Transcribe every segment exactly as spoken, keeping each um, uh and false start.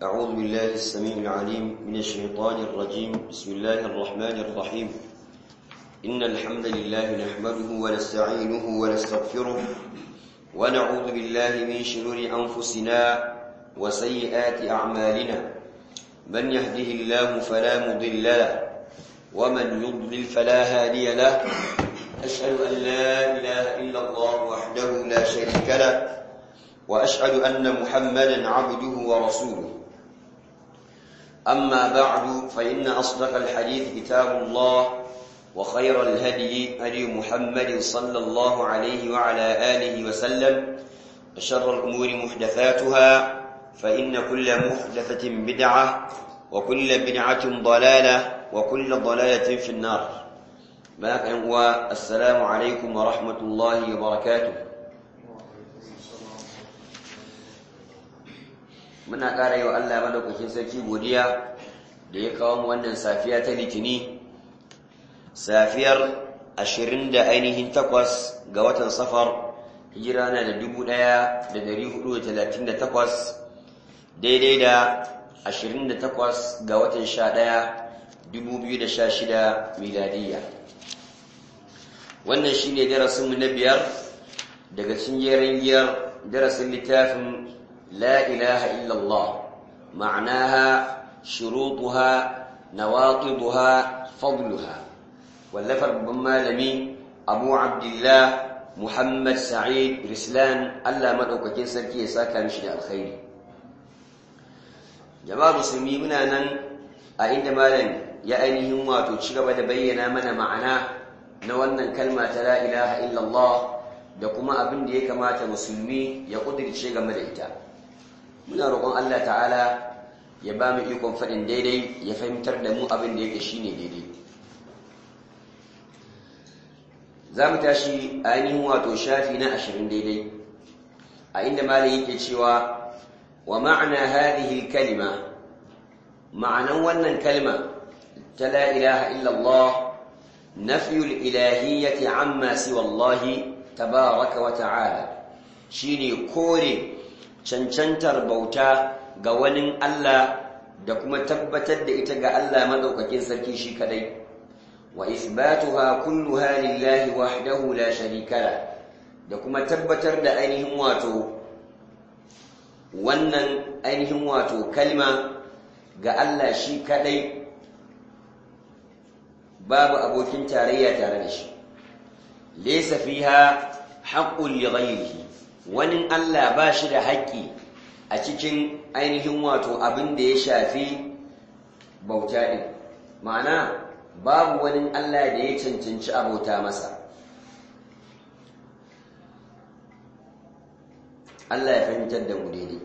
أعوذ بالله السميع العليم من الشيطان الرجيم بسم الله الرحمن الرحيم إن الحمد لله نحمده ونستعينه ونستغفره ونعوذ بالله من شرور أنفسنا وسيئات أعمالنا من يهده الله فلا مضل له ومن يضلل فلا هادي له أشهد أن لا إله إلا الله وحده لا شريك له وأشهد أن محمدا عبده ورسوله أما بعد فإن أصدق الحديث كتاب الله وخير الهدي هدي محمد صلى الله عليه وعلى آله وسلم وشر الأمور محدثاتها فإن كل محدثة بدعة وكل بدعة ضلالة وكل ضلالة في النار. والسلام عليكم ورحمة الله وبركاته. muna ƙara yi wa Allah madaukakin sarki godiya da ya kawo mu wannan safiya ta litini safiyar ashirin da ainihin takwas ga watan safar hijira na da dubu ɗaya da dari hudu da talatin da takwas daidai da ashirin da takwas ga watan sha ɗaya dubu biyu da sha shida miladiyya. Wannan shi ne darasinmu na biyar daga cikin jerin giyar darasin littafin لا إله إلا الله معناها شروطها نواقضها فضلها واللفر بمالمي أبو عبد الله محمد سعيد رسلان ألا مدوككين سركي ساكا مشي الخير. جماعة مسلمين منا نن أين مالن يا أينهم واتو تشغب دبينا من معنا نوانا كلمة لا إله إلا الله da kuma abin da ya kamata musulmi ya kudirce game da ita. Muna roƙon Allah ta'ala ya ba mu ikon faɗin daidai ya fahimtar da mu abin da yake shine daidai. Za mu tashi ainihin wato shafi na ashirin daidai a inda malai yake cewa wa ma'ana hadhihi kalima ma'anan wannan kalma ta la ilaha illallah nafyul ilahiyyati amma siwa Allah tabaraka wa ta'ala shine kore cancantar bauta ga wani Allah da kuma tabbatar da ita ga Allah madaukakin sarki shi kadai wa isbatuha kulluha lillahi wahdahu la sharika la da kuma tabbatar da ainihin wato wannan ainihin wato kalma ga Allah shi kadai babu abokin tarayya tare da shi laysa fiha haqqun li ghayrihi wani Allah ba shi da haƙƙi a cikin ainihin wato abin da ya shafi bauta ɗin ma'ana babu wani Allah da ya cancanci abauta masa. Allah ya fahimtar da mu daidai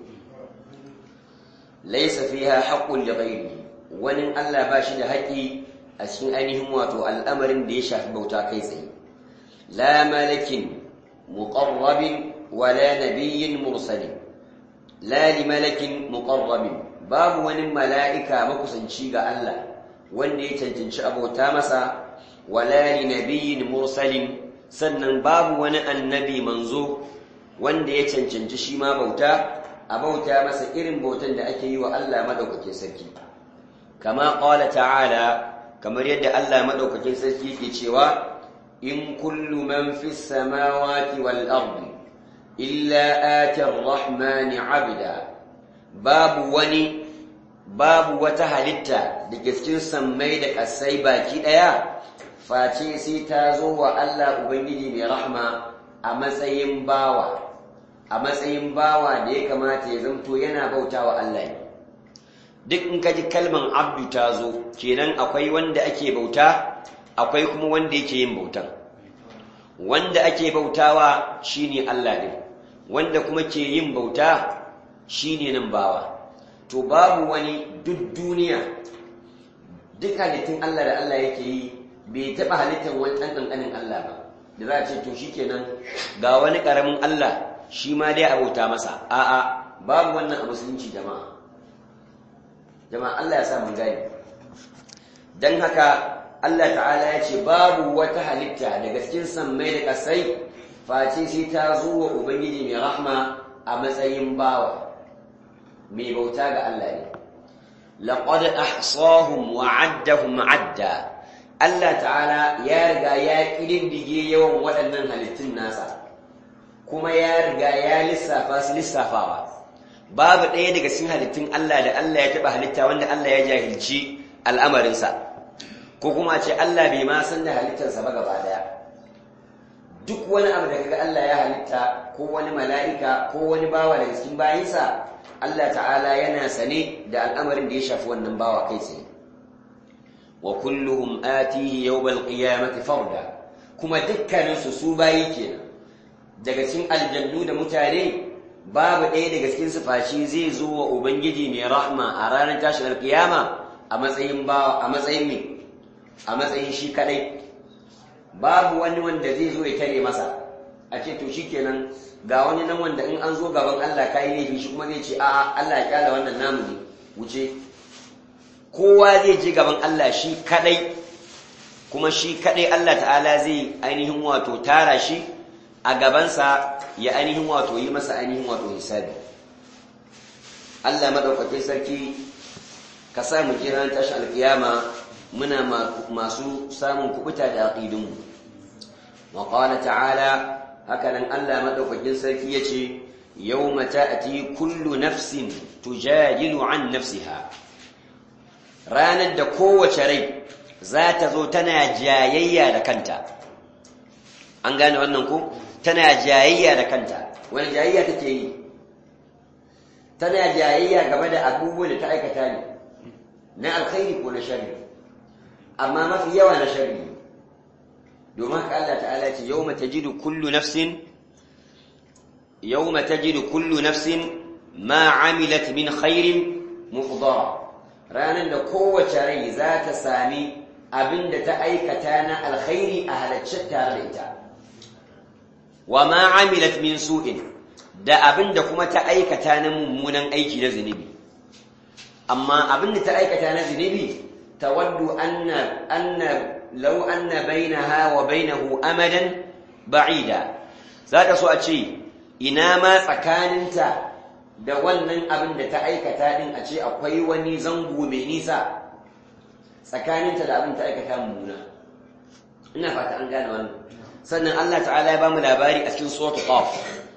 laysa fiha haqqun li ghayrihi wani Allah ba shi da haƙƙi a cikin ainihin wato al'amarin da ya shafi bauta kai tsaye la malakin muqarrabin ولا نبي مرسل لا لملك مقرب باب وني ملائكه مكسنشي ga Allah wanda ya cancanci abota masa wala linabiyyin mursalin sannan babu wani annabi manzo wanda ya cancanci shi ma bauta abauta masa irin bautan da ake yi wa Allah madaukakin sarki kama qala ta'ala kamar yadda Allah madaukakin sarki yake cewa in kullu man fis samawati wal ardi illa atir rahmani abda babu wani babu wata halitta da cikin sammai da kasai baki daya face sai ta zo wa Allah ubangiji mai rahma a matsayin bawa a matsayin bawa da ya kamata ya zanto yana bautawa Allah ne duk in kaji kalman abdu ta zo kenan akwai wanda ake bauta akwai kuma wanda yake yin bautan wanda ake bautawa shine Allah ne wanda kuma ke yin bauta shine nan bawa to babu wani duk duniya duk halittun Allah da Allah yake yi bai taba halittar wani dan kankanin Allah ba da za a ce to shikenan ga wani karamin Allah shi ma dai abauta masa a'a babu wannan a musulunci jama'a jama'a Allah ya sa mun gani dan haka Allah ta'ala ya ce babu wata halitta daga cikin sammai da kasai face sai ta zo wa ubangiji mai rahma a matsayin bawa mai bauta ga Allah ne laqad ahsahum wa 'addahum 'adda Allah ta'ala ya riga ya kididdige yawan waɗannan halittun nasa kuma ya riga ya lissafa su lissafawa babu ɗaya daga cikin halittun Allah da Allah ya taɓa halitta wanda Allah ya jahilci al'amarinsa ko kuma ce Allah bai ma san da halittarsa ba gaba daya duk wani abu da kaga Allah ya halitta ko wani mala'ika ko wani bawa daga cikin bayinsa Allah ta'ala yana sane da al'amarin da ya shafi wannan bawa kai tsaye wa kulluhum atihi yawmal qiyamati farda kuma dukkaninsu su bayi kenan daga cikin aljannu da mutane babu ɗaya daga cikin su fashi zai zo wa ubangiji mai rahma a ranar tashin alkiyama a matsayin bawa a matsayin ne a matsayin shi kadai babu wani wanda zai zo ya tare masa a ce to shikenan ga wani nan wanda in an zo gaban Allah kai laifi shi kuma zai ce a'a Allah ya kyala wannan namu ne wuce kowa zai je gaban Allah shi kadai kuma shi kadai Allah ta'ala zai ainihin wato tara shi a gabansa ya ainihin wato yi masa ainihin wato hisabi Allah madaukakin sarki ka sa mu jira tashi alkiyama muna masu samun kubuta da aqidunmu wa qala ta'ala hakanan Allah madaukakin sarki yace yawma ta'ti kullu nafsin tujadilu an nafsiha ranar da kowace rai za ta zo tana jayayya da kanta an gane wannan ko tana jayayya da kanta wani jayayya take yi tana jayayya game da abubuwan da ta aikata ne na alkhairi ko na sharri amma mafi yawa na sharri domin haka Allah ta'ala ce yawma tajidu kullu nafsin yawma tajidu kullu nafsin ma amilat min khairin muhdara ranan da kowace rai za ta sami abinda ta aikata na alkhairi a halacce tare da ita wa ma amilat min su'in da abinda kuma ta aikata na mummunan aiki na zunubi amma abinda ta aikata na zunubi tawaddu anna anna law anna bainaha wa bainahu amadan ba'ida zaka so a ce ina ma tsakaninta da wannan abinda ta aikata din a ce akwai wani zango mai nisa tsakaninta da abin ta aikata mummuna ina fata an gane wannan sannan Allah ta'ala ya bamu labari a cikin suratul qaf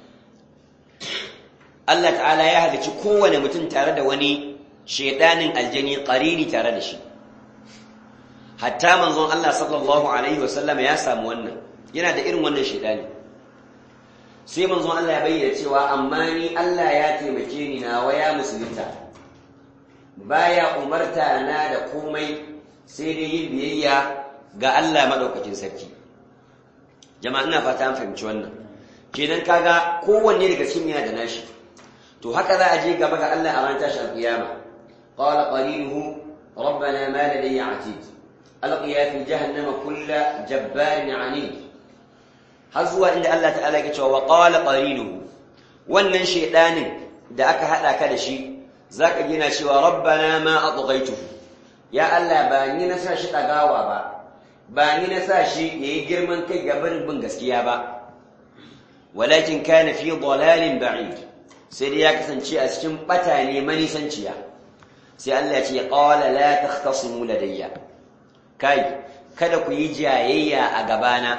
Allah ta'ala ya halici kowane mutum tare da wani shedanin aljani qarini tare da shi hatta manzon Allah sallallahu alaihi wasallam ya samu wannan yana da irin wannan shedani sai manzon Allah ya bayyana cewa amma ni Allah ya taimake ni na waya musulunta baya umarta na da komai sai dai yin biyayya ga Allah madaukakin sarki jama'a ina fata an fahimci wannan kenan kaga kowanne daga cikin yana da nashi to haka za a je gaba ga Allah a ran tashi alqiyama qala qarinuhu rabbana ma ladayya atid alqiya fi jahannama kull jabbarin anid har zuwa inda Allah ta'ala ya ce wa qala qarinuhu wannan shedanin da aka hada ka da shi zaka gina cewa rabbana ma atghaytuhu ya Allah ba ni na sa shi dagawa ba ba ni na sa shi yayi girman kai ga barin bin gaskiya ba walakin kana fi dalalin ba'id sai dai ya kasance a cikin bata ne manisanciya sai Allah ya ce qala la takhtasimu ladayya kai kada ku yi jayayya a gabana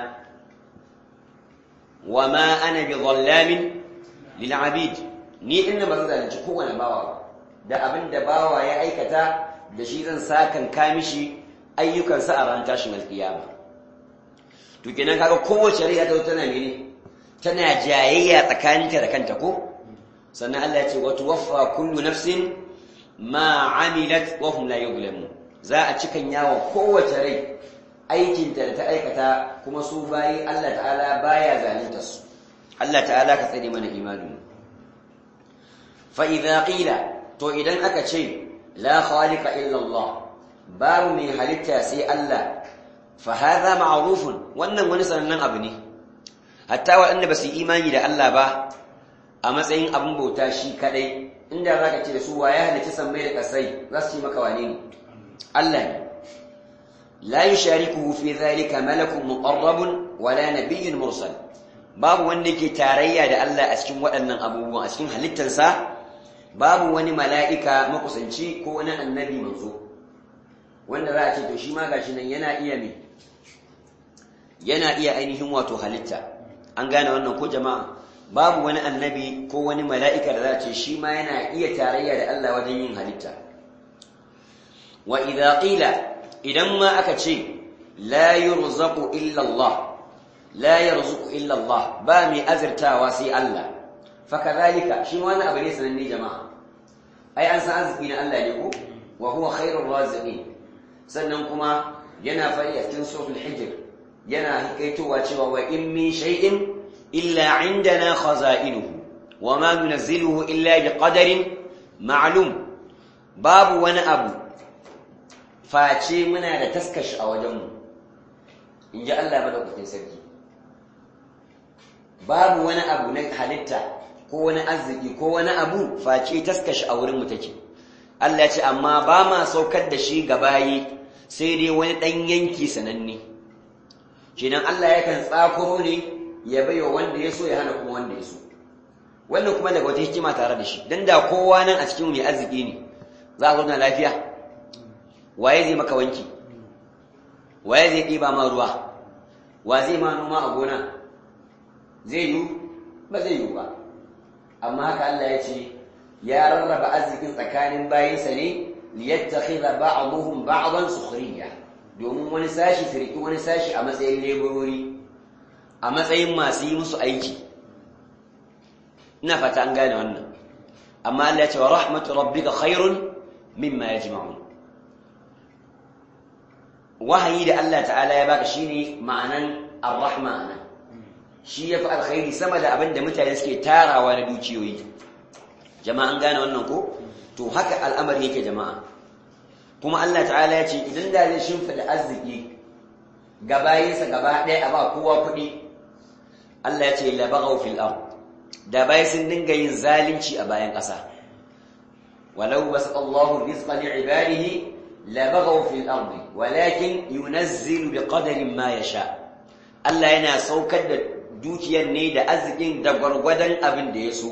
wama ana bi dhallamin lil abid ni inna ba zan zalunci kowane bawa da abinda bawa ya aikata da shi zan sakan kamishi ayyukansa a ran tashin alkiyama to kenan kaga kowace rai ta tana mene tana jayayya tsakaninta da kanta ko sannan Allah ya ce wa tuwaffa kullu nafsin ma amilat wa hum la yuzlamun za a cikan yawo kowace rai aikinta da ta aikata kuma su bayi Allah ta'ala baya zalunta su Allah ta'ala ka tsare mana imanin fa idza qila to idan aka ce la khaliqa illa Allah babu mai halitta sai Allah fa hadha ma'rufun wannan wani sanannen abu ne hatta waɗanda ba su yi imani da Allah ba a matsayin abin bauta shi kadai inda zaka ce da su waye halitta sammai da kasai za su yi maka wane ne Allah ne la yusharikuhu fi dhalika malakun muqarrabun wala nabiyyun mursal babu wanda yake tarayya da Allah a cikin waɗannan abubuwan a cikin halittarsa babu wani mala'ika makusanci ko wani annabi manzo wanda za a ce to shi ma gashi nan yana iya me yana iya ainihin wato halitta an gane wannan ko jama'a babu wani annabi ko wani mala'ika da za a ce shi ma yana iya tarayya da Allah wajen yin halitta wa idza qila idan ma aka ce la yurzaqu illa Allah la yarzuqu illa Allah ba mai azirtawa sai Allah fakadhalika shi wani abu ne sananne jama'a ai an san arziki na Allah ne ko wa huwa khairur raziqin sannan kuma yana fari a cikin suratul hijr yana hikaitowa cewa wa in min shay'in illa indana khaza'inuhu wa ma nunazziluhu illa biqadarin ma'lum babu wani abu face muna da taskashi a wajenmu inji Allah madaukakin sarki babu wani abu na halitta ko wani arziki ko wani abu face taskashi a wurin mu take Allah ya ce amma ba ma saukar da shi ga bayi sai dai wani dan yanki sananne kenan Allah yakan tsakuro ne ya baiwa wanda ya so ya hana kuma wanda ya so wannan kuma daga wata hikima tare da shi dan da kowa nan a cikin mai arziki ne za a zauna lafiya waye zai maka wanki waye zai ɗiba ma ruwa wa zai ma noma a gona zai yi ba zai yi ba amma haka Allah ya ce ya rarraba arzikin tsakanin bayinsa ne liyattakhidha ba'dhum ba'dan sukhriya domin wani sashi su riki wani sashi a matsayin leburori a matsayin masu yi musu aiki ina fata an gane wannan amma Allah ya ce wa rahmatu rabbika khairun mimma yajma'un wahayi da Allah ta'ala ya baka shine ma'anan ar-rahma shi yafi alkhairi sama da abin da mutane suke tarawa na dukiyoyi jama'a an gane wannan ko to haka al'amari yake jama'a kuma Allah ta'ala ya ce idan da zai shimfida arziki gabayinsa gaba ɗaya a ba kowa kuɗi Allah ya ce la baghaw fil ard da bai sun dinga yin zalunci a bayan ƙasa walau basallahu rizqa li ibadihi la baghaw fil ard walakin yunazzilu biqadarin ma yasha Allah yana saukar da dukiyar ne da arzikin da gwargwadon abin da ya so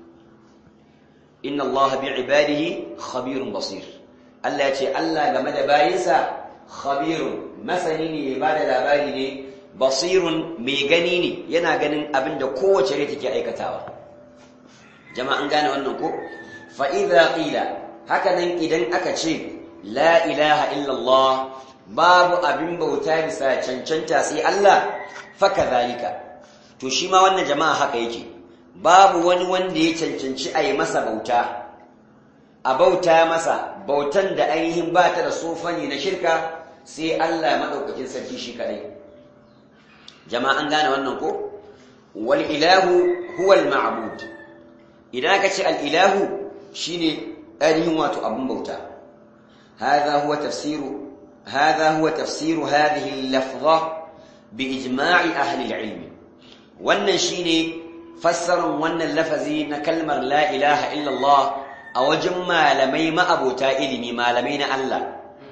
inna Allah bi ibadihi khabirun basir Allah ya ce Allah game da bayinsa khabirun masani ne ba da labari ne basirun mai gani ne yana ganin abin da kowace rai take aikatawa jama'an gane wannan ko fa idza qila haka nan idan aka ce la ilaha illa Allah babu abin bauta bisa cancanta sai Allah fa kadhalika to shi ma wannan jama'a haka yake babu wani wanda ya cancanci a yi masa bauta a bauta masa bautan da ainihin ba ta da sofani na shirka sai Allah maɗaukakin sarki shi kadai jama'an gane wannan ko wal ilahu huwa al ma'bud idan aka ce al ilahu shine ainihin wato abun bauta hadha huwa tafsiru hadha huwa tafsiru hadhihi al lafza bi ijma'i ahli al ilm wannan shine fassarar wannan lafazi na kalmar la ilaha illa Allah a wajen malamai ma'abota ilimi malamai na Allah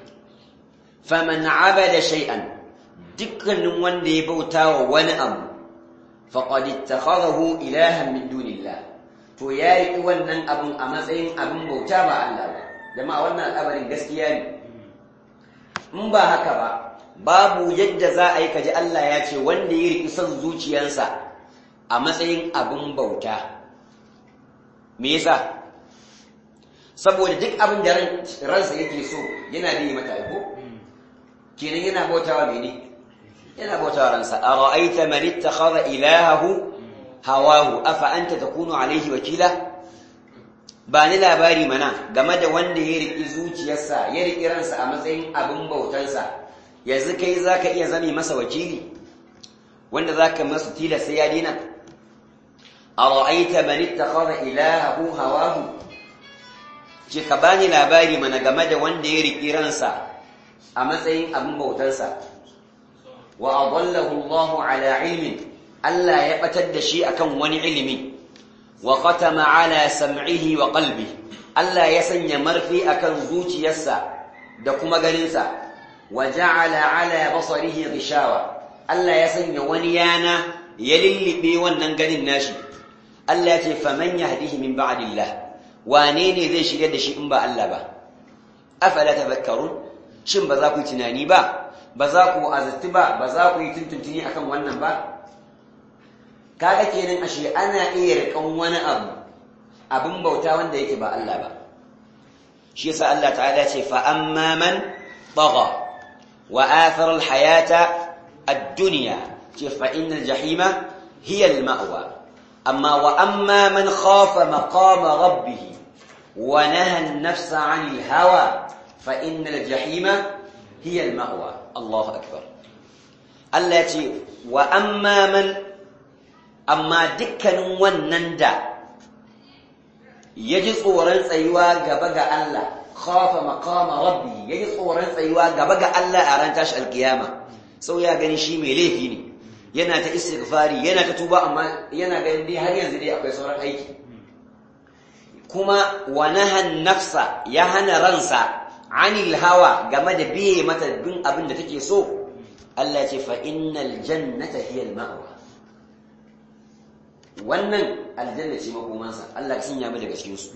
faman abada shay'an dukkanin wanda ya bauta wa wani abu faqad ittakhadahu ilahan min dunillah to ya yi wannan abun a matsayin abin bauta ba Allah ba jama'a wannan al'amarin gaskiya ne in ba haka ba babu yadda za a yi kaji Allah ya ce wanda ya riki son zuciyarsa a matsayin abin bauta me yasa saboda duk abin da ransa yake so yana da yi mata aiko kenan yana bautawa mene yana bautawa ransa ara'aita man ittakhadha ilahahu hawahu afa anta takunu alayhi wakila ba ni labari mana game da wanda ya riki zuciyarsa ya riki ransa a matsayin abin bautansa yanzu kai zaka iya zame masa wakili wanda zaka masa tilas sai ya dina ara'aita man ittakhadha ilahahu hawahu ce ka bani labari mana game da wanda ya riki ransa a matsayin abin bautansa wa adallahu Allahu ala ilmin Allah ya batar da shi akan wani ilimi wa qatama ala sam'ihi wa qalbihi Allah ya sanya marfi akan zuciyarsa da kuma ganinsa wa ja'ala ala basarihi ghishawa Allah ya sanya wani yana ya lillibe wannan ganin nashi Allah ya ce faman yahdihi min ba'dillah wane ne zai shigar da shi in ba Allah ba afala tafakkarun shin ba za ku yi tunani ba ba za ku azatti ba ba za ku yi tuntuntuni akan wannan ba kaga kenan ashe ana iya rikan wani abu abin bauta wanda yake ba Allah ba shi yasa Allah ta'ala ce fa amma man tagha wa athara al-hayata ad-dunya ce fa innal jahima hiya al-ma'wa amma wa amma man khafa maqama rabbih wa naha an-nafsa 'anil hawa fa innal jahima hiya al-ma'wa Allahu akbar Allah ce wa amma man amma dukkanin wannan da yaji tsoron tsayuwa gaba ga Allah khafa maqama rabbi yaji tsoron tsayuwa gaba ga Allah a ran tashi alkiyama sau ya gani shi mai laifi ne yana ta istighfari yana ta tuba amma yana ganin dai har yanzu dai akwai sauran aiki kuma wa nahan nafsa ya hana ransa anil hawa game da biye mata bin abin da take so Allah ya ce fa innal jannata hiya al ma'wa wannan aljanna ce makomansa Allah ya sanya mu daga cikin su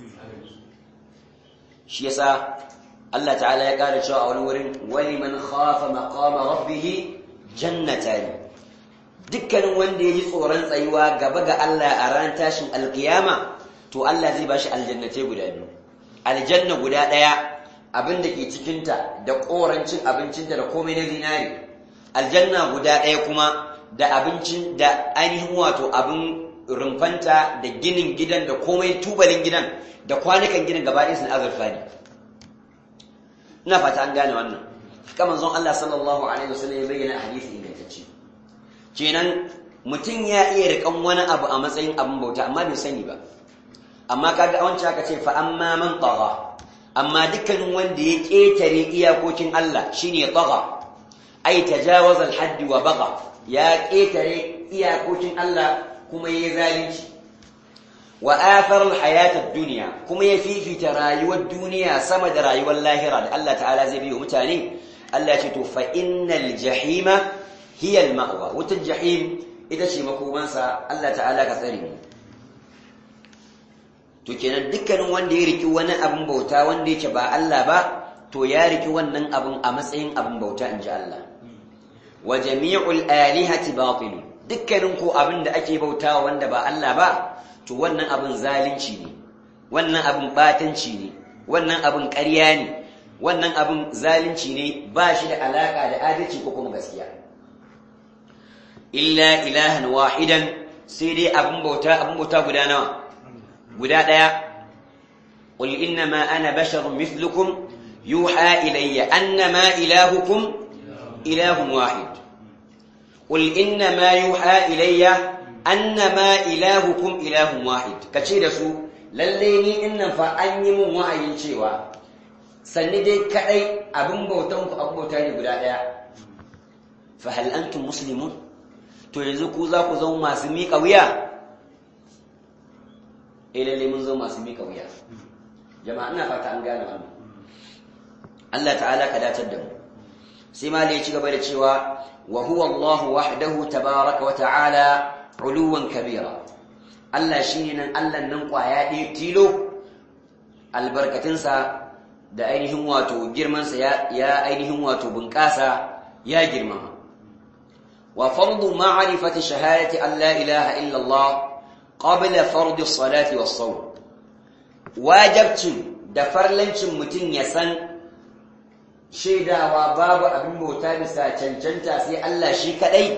shi yasa Allah ta'ala ya kare cewa a wani wurin wali man khafa maqama rabbih jannatan dukkanin wanda yaji tsoron tsayuwa gaba ga Allah a ran tashin alkiyama to Allah zai bashi aljannatai guda biyu aljanna guda daya abin da ke cikin ta da korancin abincinta da komai na zinari aljanna guda daya kuma da abincin da ainihin wato abin rumfanta da ginin gidan da komai tubalin gidan da kwanukan gidan gaba ɗaya sun azurfa ne ina fata an gane wannan kamar zon Allah sallallahu alaihi wasallam ya bayyana hadisi ingantacce kenan mutum ya iya rikan wani abu a matsayin abin bauta amma bai sani ba amma kaga a wancan aka ce fa amma man tagha amma dukkanin wanda ya ketare iyakokin Allah shine tagha ai tajawaza al-hadd wa bagha ya ketare iyakokin Allah kuma yayi zalunci wa athara al-hayata ad-dunya kuma ya fifita rayuwar duniya sama da rayuwar lahira da Allah ta'ala zai biyo mutane Allah ya ce to fa innal jahima hiya al-ma'wa wutul jahim ita ce makomansa Allah ta'ala ka tsare mu to kenan dukkanin wanda ya riki wani abin bauta wanda yake ba Allah ba to ya riki wannan abin a matsayin abin bauta inji Allah wa jami'ul alihati batil dukkanin ko abin da ake bautawa wanda ba Allah ba to wannan abin zalunci ne wannan abin batanci ne wannan abin ƙarya ne wannan abin zalunci ne ba shi da alaka da adalci ko kuma gaskiya illa ilahan wahidan sai dai abin bauta abin bauta guda nawa guda daya qul inna ma ana basharun mithlukum yuha ilayya annama ilahukum ilahun wahid qul inna ma yuha ilayya annama ilahukum ilahun wahid kace da su lalle ni innan fa an yi mun wa'ayin cewa sanni dai kadai abin bautan ku abin bauta ne guda daya fa hal antum muslimun to yanzu ku za ku zama masu miƙa wuya eh lalle mun zama masu miƙa wuya jama'a ina fata an gane wannan Allah ta'ala ka datar da mu sai malai ya ci gaba da cewa wa huwa Allahu wahdahu tabaaraka wa ta'ala uluwan kabira Allah shine nan Allah nan kwaya ɗaya tilo albarkatunsa da ainihin wato girmansa ya, ya ainihin wato bunƙasa ya girmama wa fardu ma'rifati shahadati an la ilaha illa Allah qabla fardi as-salati was-sawm wajibcin da farlancin mutum ya san shaidawa babu abin bauta bisa cancanta sai Allah shi kadai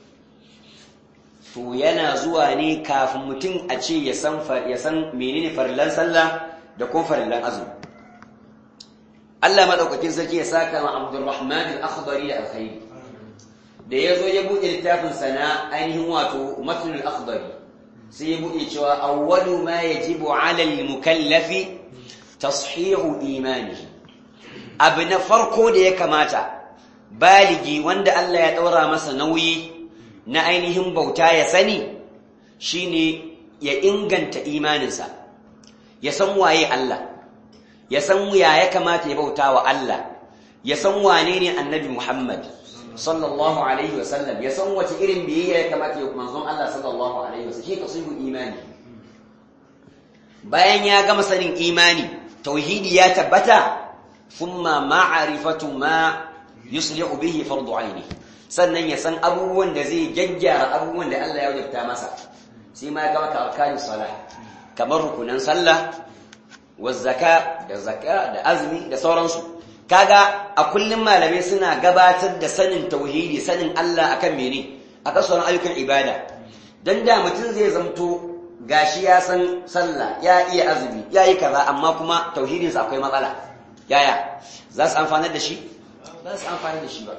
to yana zuwa ne kafin mutum a ce ya san ya san menene farillan sallah da kuma farillan azumi Allah madaukakin sarki ya saka ma Abdurrahman al-Akhdari da alkhairi da yazo ya bude littafin sana ainihin wato matn al-Akhdari sai ya bude cewa awwalu ma yajibu 'ala al-mukallafi tashihu imanihi abu na farko da ya kamata baligi wanda Allah ya daura masa nauyi na ainihin bauta ya sani shine ya inganta imaninsa ya san waye Allah ya san ya ya kamata ya bauta wa Allah ya san wane ne annabi Muhammad sallallahu alaihi wasallam ya san wace irin biyayya ya kamata ya manzon Allah sallallahu alaihi wasallam shi tasihu imani bayan ya gama sanin imani tauhidi ya tabbata thumma ma'rifatu ma yuslihu bihi fardu aini sannan ya san abubuwan da zai gyaggyara abubuwan da Allah ya wajabta masa sai ma ya gama ka arkanin salah kamar rukunan sallah wa zakka da zakka da azumi da sauransu kaga a kullum malamai suna gabatar da sanin tauhidi sanin Allah akan mene akan sauran ayyukan ibada dan da mutum zai zamto gashi ya san sallah ya iya azumi ya yi kaza amma kuma tauhidinsa akwai matsala yaya za su amfana da shi za su amfana da shi ba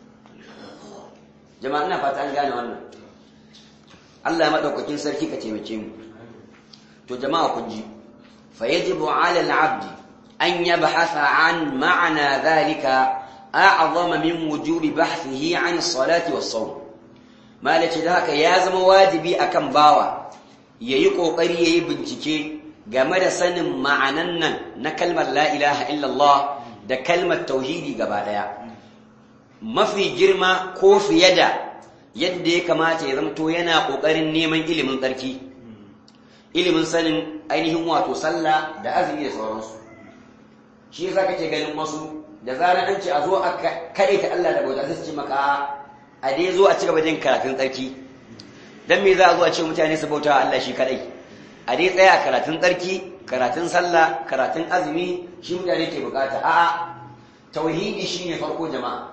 jama'a ina fata an gane wannan Allah ya madaukakin sarki ka taimake mu to jama'a kun ji fa yajibu 'ala al-'abdi an yabhatha 'an ma'na dhalika a'zama min wujubi bahthihi 'an as-salati was-sawm malaci da haka ya zama wajibi akan bawa yayi kokari yayi bincike game da sanin ma'anan nan na kalmar la ilaha illallah da kalmar tauhidi gaba daya mafi girma ko fiye da yadda ya kamata ya zamto yana kokarin neman ilimin tsarki ilimin sanin ainihin wato sallah da azumi da sauransu shi yasa kake ganin wasu da zaran an ce a zo a kare ta Allah da bauta sai su ce maka a dai zo a cigaba da yin karatun tsarki dan me za a zo a ce mutane su bauta Allah shi kadai a dai tsaya karatun tsarki karatun sallah karatun azumi shi mutane ke bukata a'a tauhidi shine farko jama'a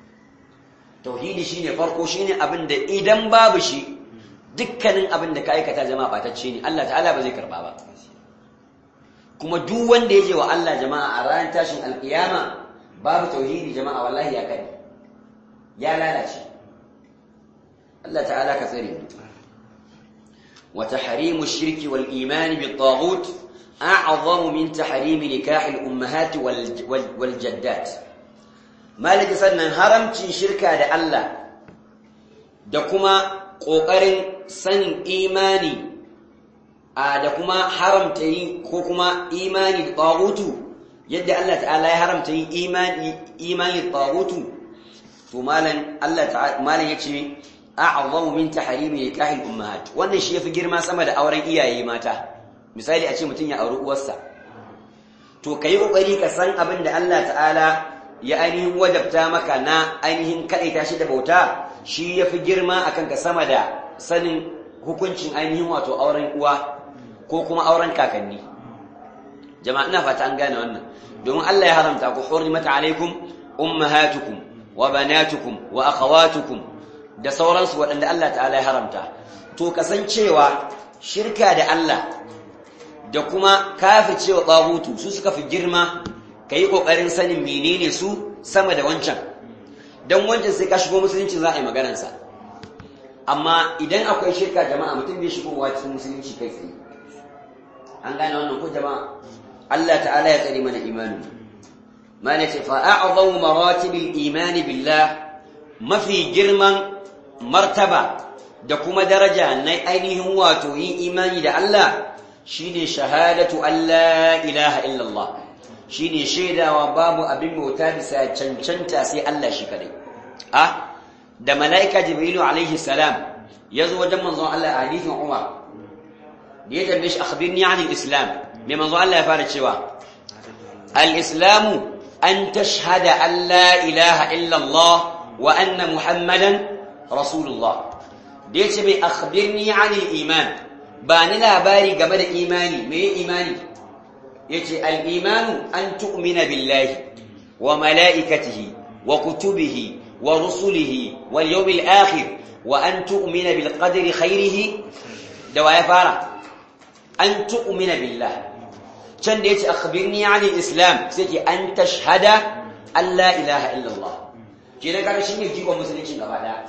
tauhidi shine farko shine abin da idan babu shi dukkanin abin da ka aikata jama'a batacce ne Allah ta'ala ba zai karba ba kuma duk wanda yaje wa Allah jama'a a ranar tashin alkiyama babu tauhidi jama'a wallahi ya kare ya lalace Allah ta'ala ka tsare mu wa tahrimu shirki wal iman bit taghut a'zamu min tahrim nikah al ummahat wal jaddat maliki sannan haramcin shirka da Allah da kuma ƙoƙarin sanin imani a da kuma haramta yi ko kuma imani da tsagutu yadda Allah ta'ala ya haramta yin imani imani da tsagutu to malan Allah ta'ala malan yace a'zamu min tahrimi nikahil ummahat wannan shi yafi girma sama da auren iyaye mata misali a ce mutun ya auri uwarsa to kai kokari ka san abin da Allah ta'ala ya ainihin wajabta maka na ainihin kadaita shi da bauta shi yafi girma akan ka sama da sanin hukuncin ainihin wato auren uwa ko kuma auren kakanni jama'a ina fata an gane wannan domin Allah ya haramta ku hurrimat alaikum ummahatukum wa banatukum wa akhawatukum da sauransu waɗanda Allah ta'ala ya haramta to kasancewa shirka da Allah da kuma kafircewa tsagutu su suka fi girma kai kokarin sanin menene su sama da wancan dan wancan sai ka shigo musulunci za a yi maganar sa amma idan akwai shirka jama'a mutum bai shigo wa cikin musulunci kai tsaye an gane wannan ko jama'a Allah ta'ala ya tsare mana imani mana ce fa a'zamu maratibil imani billah mafi girman martaba da kuma daraja na ainihin wato yin imani da Allah shine shahadatu alla ilaha illallah shine shaidawa babu abin bauta bisa cancanta sai Allah shi kadai ah da malaika jibrilu alaihi salam yazo wajen manzon Allah a hadisin Umar da ya tambaye shi akhbirni an al-islam me manzon Allah ya fara cewa al-islamu an tashhada an la ilaha illallah wa anna muhammadan rasulullah da yace mai akhbirni an al-iman ba ni labari game da imani me imani yace al-imanu an tu'mina billahi wa malaikatihi wa kutubihi wa rusulihi wal yawmil akhir wa an tu'mina bil qadri khairihi da waya fara an tu'mina billahi can da yace akhbirni 'anil islam sai ce an tashhada an la ilaha illa Allah kina kaga shine jigo musulunci gaba daya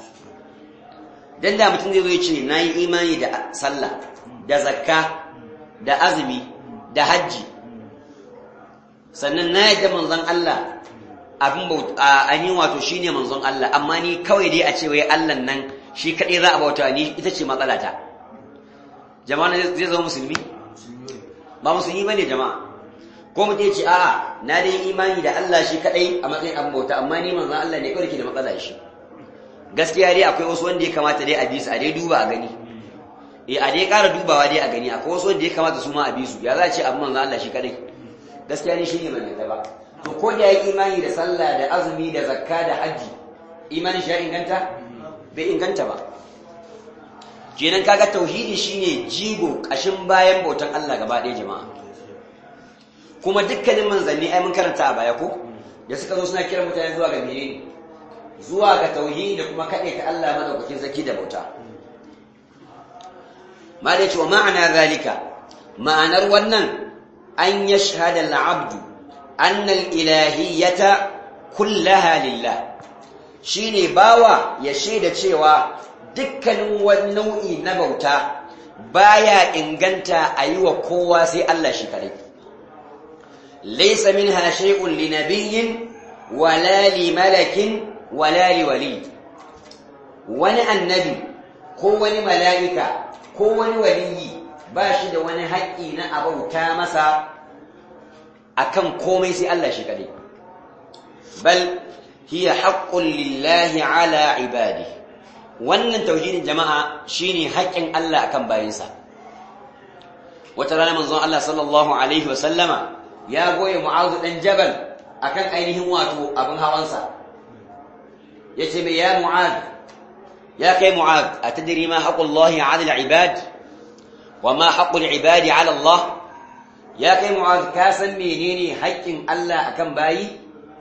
dan da mutum zai zo yace nayi imani da sallah da zakka da azumi da haji sannan na yadda manzon Allah abin bauta an yi wato shine manzon Allah amma ni kawai dai a ce wai Allah nan shi kadai za a bauta ni ita ce matsalata jama'a zai zama musulmi ba musulmi bane jama'a ko mutum ce a'a na dai imani da Allah shi kadai a matsayin abin bauta amma ni manzon Allah ne kawai ke da matsala shi gaskiya dai akwai wasu wanda ya kamata dai a bi su a dai duba a gani eh a dai ƙara dubawa dai a gani akwai wasu da ya kamata su ma a bi su ya za a ce abin manzon Allah shi kadai gaskiya ne shi ne ban yadda ba to ko da ya imani da sallah da azumi da zakka da haji imani shi ya inganta bai inganta ba kenan kaga tauhidi shine jigo kashin bayan bautan Allah gaba ɗaya jama'a kuma dukkanin manzanni ai mun karanta a baya ko da suka zo suna kira mutane zuwa ga menene zuwa ga tauhidi da kuma kaɗai ta Allah madaukakin zaki da bauta ma da cewa ma'ana zalika ma'anar wannan an yashhada al-'abdu anna al-ilahiyyata kullaha lillah shine bawa ya shaida cewa dukkanin wani nau'i na bauta baya inganta a yi wa kowa sai Allah shi kadai laysa minha shay'un li nabiyyin wala li malakin wala li wali wani annabi ko wani mala'ika ko wani waliyi ba shi da wani haƙƙi na abauta masa akan komai sai Allah shi kadai bal hiya haqqun lillahi ala ibadihi wannan tauhidin jama'a shine haƙƙin Allah akan bayinsa wata rana manzon Allah sallallahu alaihi wasallama ya goye Mu'adh dan Jabal akan ainihin wato abin hawansa yace mai ya Mu'adh ya kai Mu'adh atadri ma haqqullahi 'ala al-'ibad wa ma haqqul 'ibadi 'ala Allah ya kai Mu'adh ka san menene haƙƙin Allah akan bayi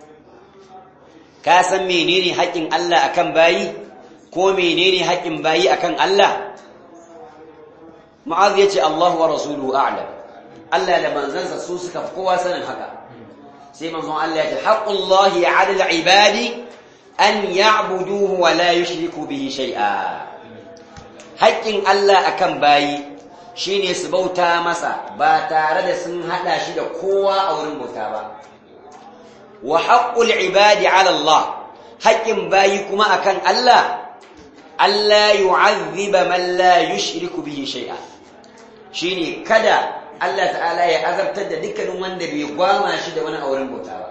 ka san menene haƙƙin Allah akan bayi ko menene haƙƙin bayi akan Allah Mu'adh yace Allah wa rasuluhu a'lam Allah da manzansa su suka kowa sanin haka sai manzon Allah yace haqqullahi 'ala al-'ibadi an ya'buduhu wa la yushriku bihi shay'a haƙƙin Allah akan bayi shine su bauta masa ba tare da sun hada shi da kowa a wurin bauta ba wa haqqul 'ibadi 'ala Allah haƙƙin bayi kuma akan Allah Allah yu'azziba man la yushriku bihi shay'a shine kada Allah ta'ala ya azabtar da dukkanin wanda bai gwama shi da wani auren bauta ba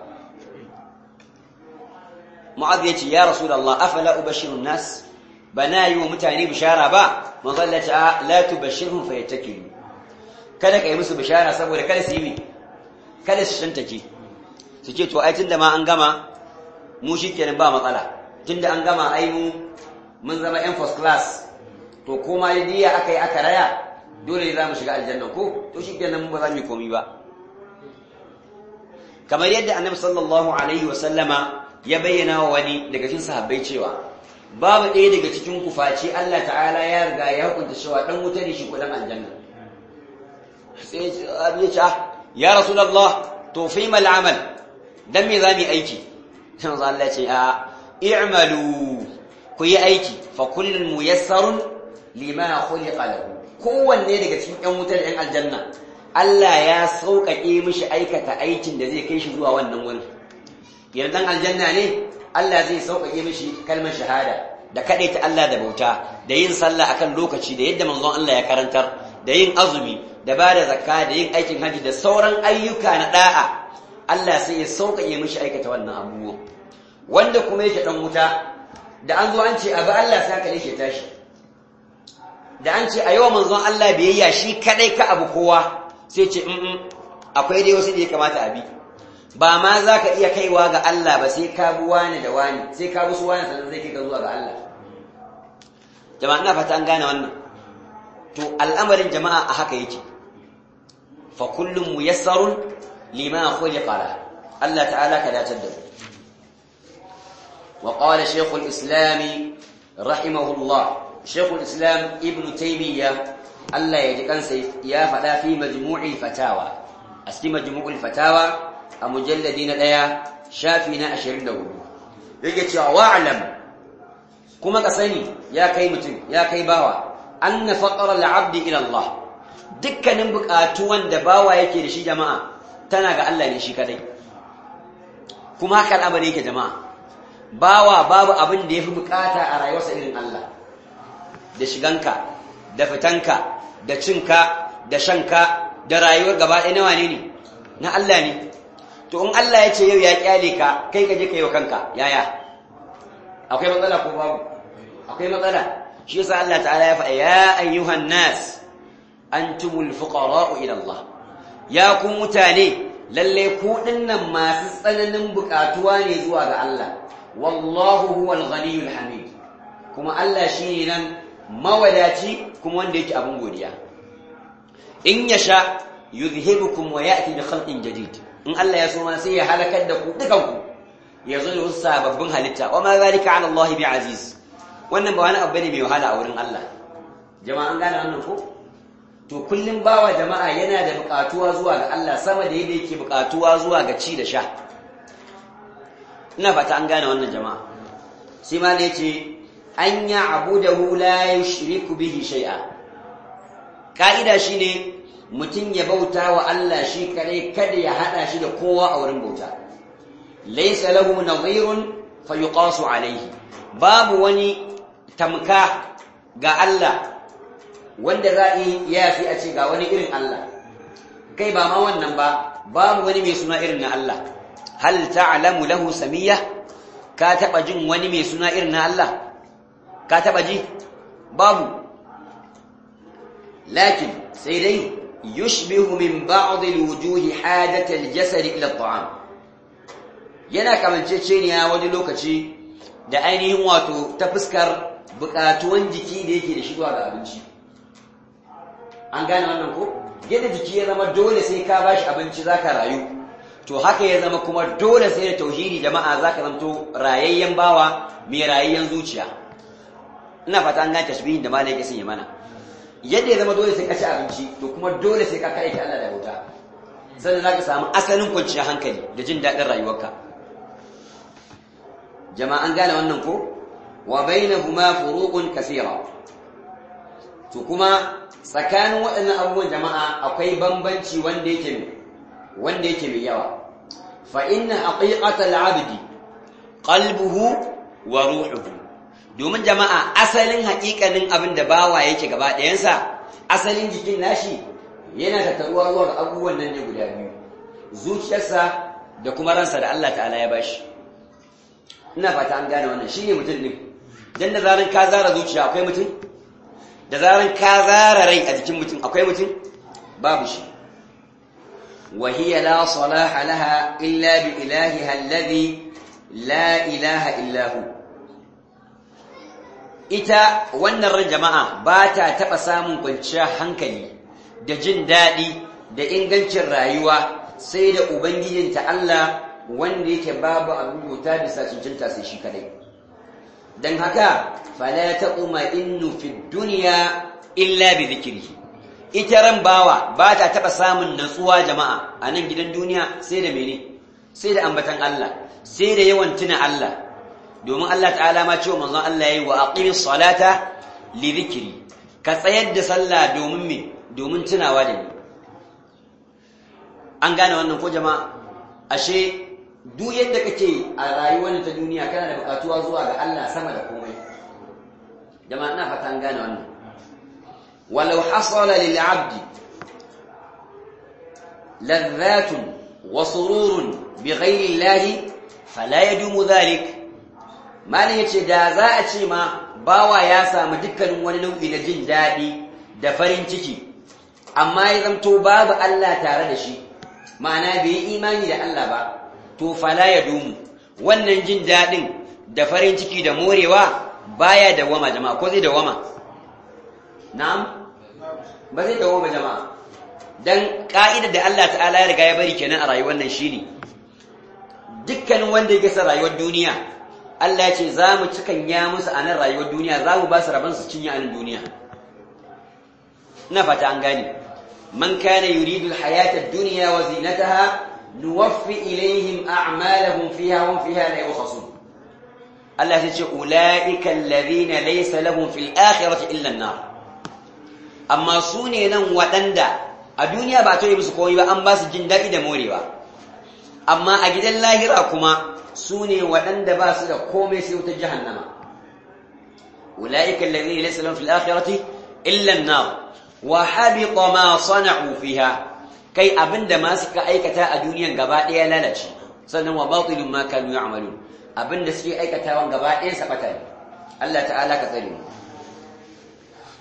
Mu'adh yace ya Rasulullah afala ubashiru nas bana yi wa mutane bishara ba manzo Allah ta la tubashirhum fayattakilu kada kai musu bishara saboda kada su yi kada su shantake su ce to ai tunda ma an gama mu shikenan ba matsala tunda an gama ai mu mun zama yan first class to kuma yadiya akai aka raya dole ne za mu shiga aljanna ko to shikenan mu ba za mu komi ba kamar yadda annabi sallallahu alaihi wasallama ya bayyana wa wani daga cikin sahabbai cewa babu ɗaya daga cikin ku face Allah ta'ala ya riga ya hukunta cewa dan wuta ne shi ko dan aljanna sai ya ce ya rasulullah to fi mal amal dan me zamu aiki sai Allah ya ce a i'malu ku yi aiki fa kullun muyassarun lima khuliqa lahu kowanne daga cikin ƴan wutar ƴan aljanna Allah ya sauƙaƙe mishi aikata aikin da zai kai shi zuwa wannan wurin idan dan aljanna ne Allah zai sauƙaƙe mishi kalmar shahada da kadaita Allah da bauta da yin sallah akan lokaci da yadda manzon Allah ya karantar da yin azumi da bada zakka da yin aikin haji da sauran ayyuka na da'a Allah sai ya sauƙaƙe mishi aikata wannan abubuwa wanda kuma yake dan wuta da an zo an ce abu Allah sai ka lishe tashi da an ce a yau manzon Allah biyayya shi kadai ka abu kowa sai ce mm akwai dai wasu da ya kamata a bi ba ma za ka iya kaiwa ga Allah ba sai ka bi wani da wani sai ka bi su wani sannan zai kai ka zuwa ga Allah jama'a ina fata an gane wannan to al'amarin jama'a a haka yake fa kullum muyassarun lima khuliqa la Allah ta'ala ka dace da wa qala shaykhul islam rahimahullah shaykhul islam ibn taymiyyah Allah ya ji kansa ya faɗa fi majmu'il fatawa a cikin majmu'ul fatawa a mujalladi na ɗaya shafi na ashirin da hudu yake cewa wa'alam kuma ka sani ya kai mutum ya kai bawa anna faqara al-'abdi ila Allah dukkanin buƙatu wanda bawa yake da shi jama'a tana ga Allah ne shi kadai kuma haka al'amari yake jama'a bawa babu abin da yafi buƙata a rayuwarsa irin Allah da shiganka da fitanka da cinka da shanka da rayuwar gaba ɗaya nawa ne ne na Allah ne to in Allah ya ce yau ya kyale ka kai ka je ka yi wa kanka yaya akwai matsala ko babu akwai matsala shi yasa Allah ta'ala ya faɗa ya ayyuhan nas antumul fuqara'u ila Allah ya ku mutane lalle ku dinnan masu tsananin bukatuwa ne zuwa ga Allah wallahu huwal ghaniyyul hamid kuma Allah shine nan mawadaci kuma wanda yake abin godiya in yasha yuzhibukum wa ya'ti bi khalqin jadid in Allah ya so ma sai ya halakar da ku dukan ku yazo da wasu sababbin halitta wa ma zalika ala Allah bi aziz wannan ba wani abu bane mai wahala a wurin Allah jama'a an gane wannan ko to kullum bawa jama'a yana da bukatuwa zuwa ga Allah sama da yadda yake bukatuwa zuwa ga ci da sha ina fata an gane wannan jama'a sai ma ne ce an ya'budahu la yushriku bihi shay'a kaida shine mutum ya bauta wa Allah shi kadai kada ya hada shi da kowa a wurin bauta laysa lahu nadhirun fayuqasu alayhi babu wani tamka ga Allah wanda za a yi yafi a ce ga wani irin Allah kai ba ma wannan ba babu wani mai suna irin na Allah hal ta'lamu lahu samiyya ka taba jin wani mai suna irin na Allah ka taba ji babu lakin sai dai yushbihu min ba'd alwujuhi hadat aljasad ila at'am yana kamanceceniya wani lokaci da ainihin wato ta fuskar bukatuwan jiki da yake da shi zuwa ga abinci an gane wannan ko yadda jiki ya zama dole sai ka bashi abinci zaka rayu to haka ya zama kuma dole sai da tauhidi jama'a zaka zanto rayayyen bawa mai rayayyen zuciya ina fata an gane tashbihin da malai yake sanya mana yadda ya zama dole sai ka ci abinci to kuma dole sai ka kai ta Allah da bauta sannan zaka samu asalin kwanciyar hankali da jin daɗin rayuwarka jama'a an gane wannan ko wa bainahuma furuqun kaseera to kuma tsakanin waɗannan abubuwan jama'a akwai bambanci wanda yake wanda yake mai yawa fa inna haqiqatal 'abdi qalbuhu wa ruhuhu domin jama'a asalin haƙiƙanin abin da bawa yake gaba ɗayansa asalin jikin nashi yana tattaruwa zuwa ga abubuwan nan ne guda biyu zuciyarsa da kuma ransa da Allah ta'ala ya bashi ina fata an gane wannan shine mutum din dan da zaran ka zara zuciya akwai mutum da zaran ka zara rai a jikin mutum akwai mutum babu shi wa hiya la salaha laha illa bi ilahiha alladhi la ilaha illa hu ita wannan ran jama'a ba ta taba samun kwanciyar hankali da jin dadi da ingancin rayuwa sai da ubangijinta Allah wanda yake babu abin bauta bisa cancanta sai shi kadai dan haka fala taquma innu fid dunya illa bi dhikrihi ita ran bawa ba ta taba samun natsuwa jama'a a nan gidan duniya sai da mene sai da ambatan Allah sai da yawan tuna Allah domin Allah ta'ala ma cewa manzon Allah yayi wa aqimis salata li dhikri ka tsayar da sallah domin me domin tunawa da ni an gane wannan ko jama'a ashe duk yadda kake a rayuwar ta duniya kana da bukatuwa zuwa ga Allah sama da komai jama'a ina fata an gane wannan walau hasala lil 'abdi ladhatun wa sururun bighayri Allah fala yadumu dhalik malin yace da za a ce ma bawa ya samu dukkanin wani nau'i na jin dadi da farin ciki amma ya zanto babu Allah tare da shi ma'ana bai imani da Allah ba to fala ya dumu wannan jin dadin da farin ciki da morewa baya dawama jama'a ko zai dawama na'am ba zai dawama jama'a dan ka'idar da Allah ta'ala ya riga ya bari kenan a rayuwar nan shine dukkanin wanda yake sa rayuwar duniya Allah ya ce za mu cikan ya musu a nan rayuwar duniya za mu ba su raban su cinye a nan duniya ina fata an gane man kana yuridu al-hayata ad-dunya wa zinataha nuwaffi ilayhim a'malahum fiha wa fiha la yubkhasun Allah ya ce ulaika alladhina laysa lahum fil akhirati illa an-nar amma sune nan wadanda a duniya ba ta yi musu komai ba an ba su jin dadi da morewa amma a gidan lahira kuma sune wadanda ba su da komai sai wutar jahannama ulaika alladhina laysa lahum fil akhirati illa an-nar wa habita ma sana'u fiha kai abinda ma suka aikata a duniyan gaba daya lalace sannan wa batilun ma kanu ya'malun abinda suke aikatawan gaba daya sabata ne Allah ta'ala ka tsare mu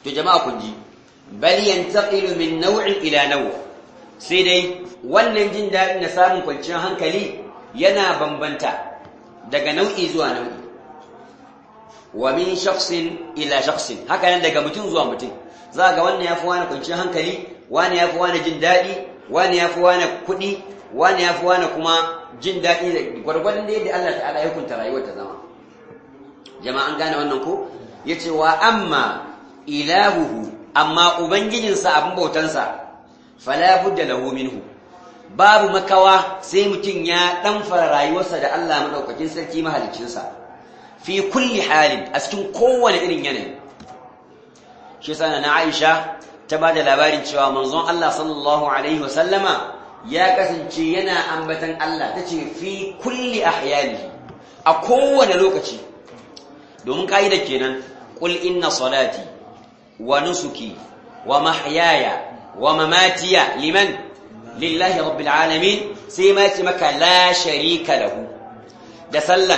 to jama'a kun ji bal yantaqilu min naw'in ila naw' sai dai wannan jin daɗin na samun kwanciyar hankali yana bambanta daga nau'i zuwa nau'i wa min shakhsin ila shakhsin haka nan daga mutum zuwa mutum za ga wannan yafi wani kwanciyar hankali wani yafi wani jin daɗi wani yafi wani kuɗi wani yafi wani kuma jin daɗi da gwargwadon da yadda Allah ta'ala ya hukunta rayuwar ta zama jama'a an gane wannan ko yace wa amma ilahuhu amma ubangijinsa abin bautansa fala budda lahu minhu babu makawa sai mutum ya dan fara rayuwarsa da Allah madaukakin sarki mahaliccinsa fi kulli halin a cikin kowane irin yanayi shi sana na Aisha ta bada labarin cewa manzon Allah sallallahu alaihi wasallama ya kasance yana ambatan Allah tace fi kulli ahyanihi a kowane lokaci domin kaida kenan qul inna salati wa nusuki wa mahyaya wa mamatiya liman lillahi rabbil alamin sai ma ce maka la sharika lahu da sallan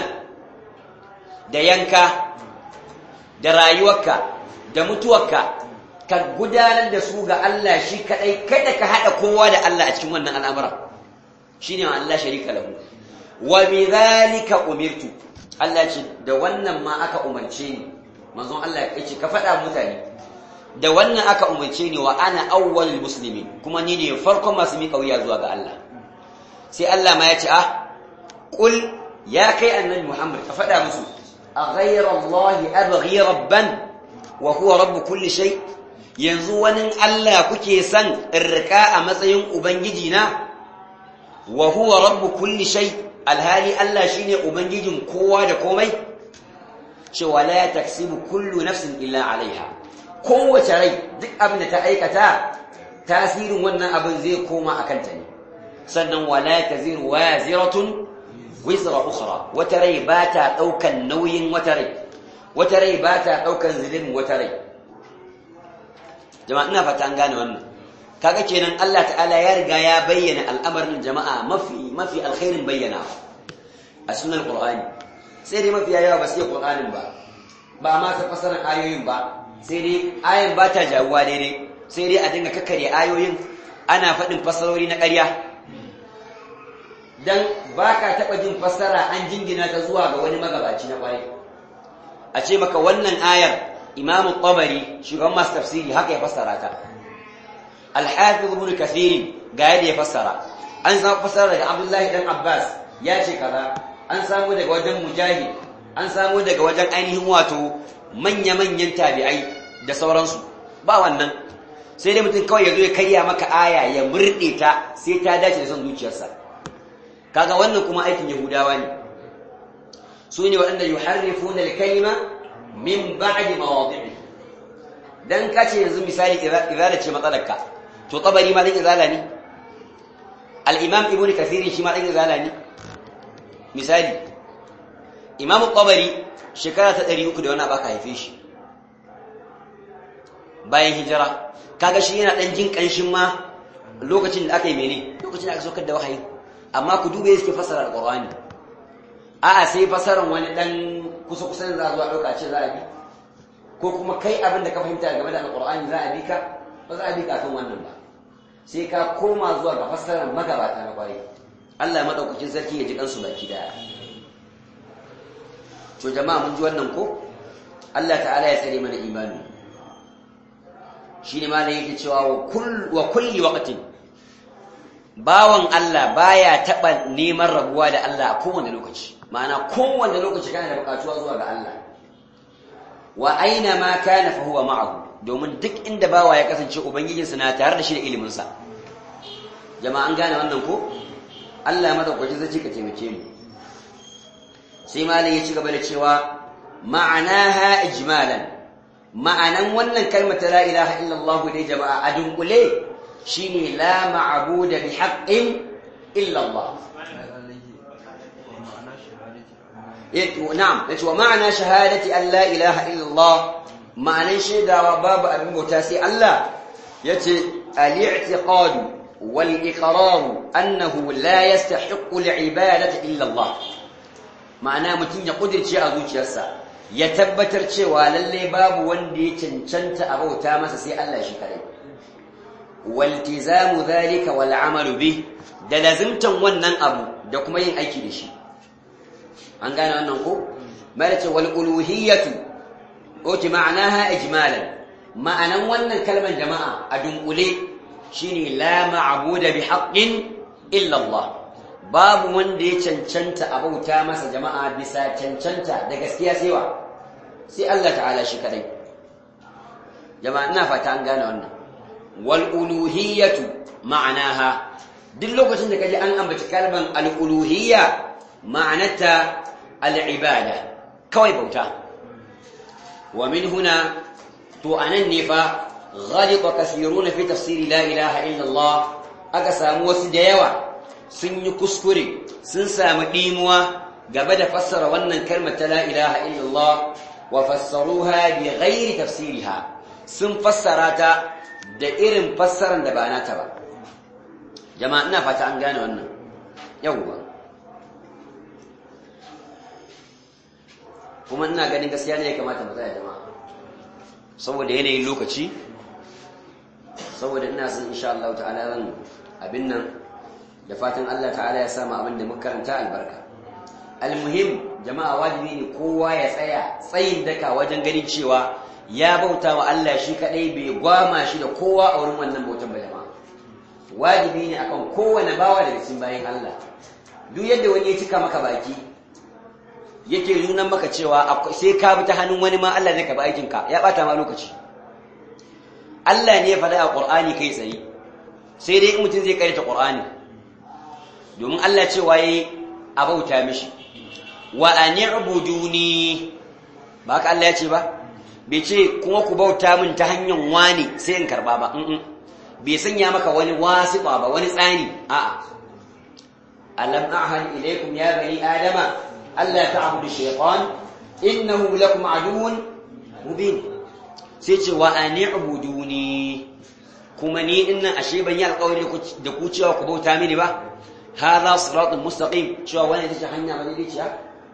da yanka da rayuwarka da mutuwarka ka gudanar da su ga Allah shi kadai kada ka hada kowa da Allah a cikin wannan al'amura shine Allah sharika lahu wa bidhalika umirtu Allah ce da wannan ma aka umarce ni manzon Allah ya ce ka fada mutane da wannan aka umarce ni wa ana awwalul muslimin kuma ni ne farkon masu miƙa wuya zuwa ga Allah sai Allah ma ya ce ah qul ya kai annabi Muhammad ka fada musu a ghayra Allah abghi rabban wa huwa rabb kulli shay yanzu wani Allah kuke san irka a matsayin ubangiji na wa huwa rabb kulli shay alhali Allah shine ubangijin kowa da komai cewa la taksibu kullu nafsin illa alaiha kowace rai duk abin da ta aikata tasirin wannan abin zai koma akan ta ne sannan wala taziru waziratun wizra ukhra wata rai ba ta daukan nauyin wata rai wata rai ba ta daukan zulmin wata rai jama'a ina fata an gane wannan kaga kenan Allah ta'ala ya riga ya bayyana al'amarin jama'a mafi mafi alkhairin bayyana a sunan qur'ani sai dai mafi yawa ba sai qur'anin ba ba ma ta fasaran ayoyin ba sai dai ayan ba ta jawuwa daidai sai dai a dinga kakkare ayoyin ana faɗin fasarori na ƙarya dan baka taɓa jin fasara an jingina ta zuwa ga wani magabaci na ƙwarai a ce maka wannan ayar imamu tabari shugaban masu tafsiri haka ya fassara ta al-hafiz ibn kathir ga yadda ya fassara an samu fassara daga abdullahi dan abbas ya ce kaza an samu daga wajen mujahid an samu daga wajen ainihin wato manya-manyan tabi'ai da sauransu ba wannan sai dai mutum kawai ya zo ya karya maka aya ya murɗe ta sai ta dace da son zuciyarsa kaga wannan kuma aikin yahudawa ne su ne waɗanda yuharrifuna al-kalima min ba'di mawadi'i dan kace yanzu misali izala ce matsalarka to tabari ma dan izala ne al-imam ibnu kathir shi ma dan izala ne misali imam tabari shekara ta ɗari uku da wani baka haife shi bayan hijira kaga shi yana dan jin kanshin ma lokacin da aka yi mene lokacin da aka saukar da wahayi amma ku dube yake fasara alqur'ani a'a sai fasaran wani dan kusa kusa da za a dauka ce za a bi ko kuma kai abin da ka fahimta game da alqur'ani za a bi ka ba za a bi ka kan wannan ba sai ka koma zuwa ga fasaran magabata na kwarai Allah ya madaukakin sarki ya ji kansu baki daya to jama'a mun ji wannan ko Allah ta'ala ya tsare mana imani shine ma da yake cewa wa kull wa kulli waqtin bawan Allah baya taba neman rabuwa da Allah a kowane lokaci ma'ana kowane lokaci kana da bukatuwa zuwa ga Allah wa aina ma kana fa huwa ma'ahu domin duk inda bawa ya kasance ubangijinsa na tare da shi da ilimin sa jama'a an gane wannan ko Allah ya madaukakin zai ka taimake mu sai malai ya ci gaba da cewa ma'anaha ijmalan ma'anan wannan kalmar la ilaha illallah dai jama'a a dunkule shine la ma'budu bi haqqin illa Allah na'am yace wa ma'ana shahadati an la ilaha illallah ma'anan shaidawa babu abin bauta sai Allah yace al-i'tiqad wal iqrar annahu la yastahiqqu al-ibadata illa Allah ma'ana mutun ya kudirce a zuciyarsa ya tabbatar cewa lalle babu wanda ya cancanta a bauta masa sai Allah shi kadai waltizamu dhalika wal amalu bih da lazimtan wannan abu da kuma yin aiki da shi an gane wannan ko malace wal uluhiyatu oti ma'anaha ijmalan ma'anan wannan kalmar jama'a a dunkule shine la ma'budu bi haqqin illa Allah babu wanda ya cancanta a bauta masa jama'a bisa cancanta da gaskiya sai wa sai Allah ta'ala shi kadai jama'a ina fata an gane wannan wal uluhiyatu ma'anaha duk lokacin da kaji an ambaci kalman al uluhiyya ma'anata al ibada kawai bauta wa min huna to anan ne fa ghalita kathiruna fi tafsir la ilaha illa Allah aka samu wasu da yawa sun yi kuskure sun samu dimuwa gaba da fassara wannan kalmar ta la ilaha illa Allah wa fassaruha bi ghairi tafsiriha sun fassara ta da irin fassaran da ba nata ba jama'a ina fata an gane wannan yawwa kuma ina ganin gaskiya ne ya kamata mu tsaya jama'a saboda yanayin lokaci saboda ina son insha Allah ta'ala zan abin nan da fatan Allah ta'ala ya sama abin da muka karanta albarka almuhim jama'a wajibi ne kowa ya tsaya tsayin daka wajen ganin cewa ya bauta wa Allah shi kadai bai gwama shi da kowa a wurin wannan bautan ba jama'a wajibi ne akan kowane bawa daga cikin bayin Allah duk yadda wani ya cika maka baki yake nuna maka cewa sai ka bi ta hannun wani ma Allah zai ka ba aikin ka ya bata ma lokaci Allah ne ya faɗa a Qur'ani kai tsaye sai dai in mutum zai karanta Qur'ani domin Allah cewa yayi a bauta mishi wa ani'buduni ba ka Allah ya ce ba bai ce kuma ku bauta min ta hanyar wani sai in karba ba bai sanya maka wani wasiqa ba wani tsani a'a alam a'had ilaykum ya bani adama alla ta'budu shaytan innahu lakum aduwwun mubin sai ce wa ani'buduni kuma ni dinnan ashe ban yi alƙawari da ku cewa ku bauta mini ba hadha siratun mustaqim cewa wani tace hanya madaidaiciya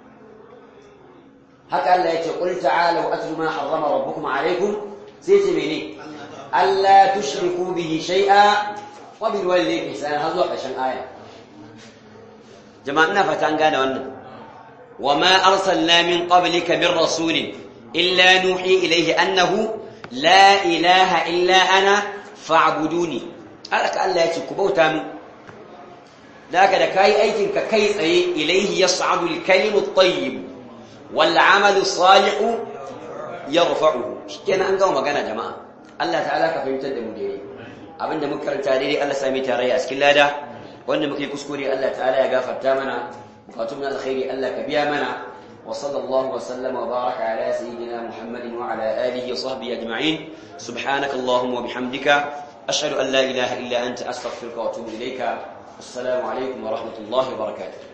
haka Allah yace qul ta'alu atlu ma harrama rabbukum alaykum sai ce mene alla tushriku bihi shay'a wa bil walidayni ihsana har zuwa ƙarshen aya jama'a ina fata an gane wannan wama arsalna min qablika min rasulin illa nuhi ilayhi annahu la ilaha illa ana fa'buduni haka Allah yace ku bauta min daga da kai aikin ka kai tsaye ilayhi yas'adu al-kalimu at-tayyib wal 'amalu as-salihu yarfa'uhu shikenan an gama magana jama'a Allah ta'ala ka fahimtar da mu dai abinda muka karanta dai Allah sami tarayya a cikin lada wanda muke kuskure Allah ta'ala ya gafarta mana bukatun alkhairi Allah ka biya mana wa sallallahu wa sallama wa baraka ala sayyidina Muhammadin wa ala alihi wa sahbihi ajma'in subhanakallahumma wa bihamdika ashhadu an la ilaha illa anta astaghfiruka wa atubu ilayka assalamu alaikum wa rahmatullahi wa barakatuh